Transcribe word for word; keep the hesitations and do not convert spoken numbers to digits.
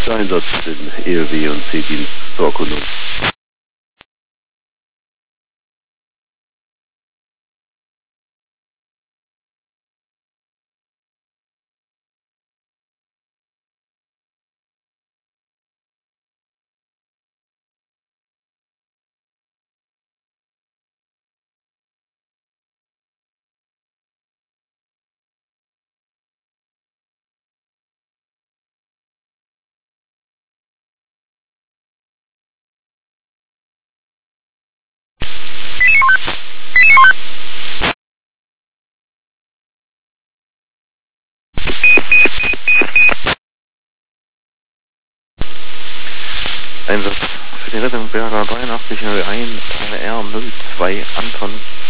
Der Einsatz für den E L W und C-Dienst zur Erkundung. Einsatz für die Rettung Berger dreiundachtzig null eins, R null zwei Anton.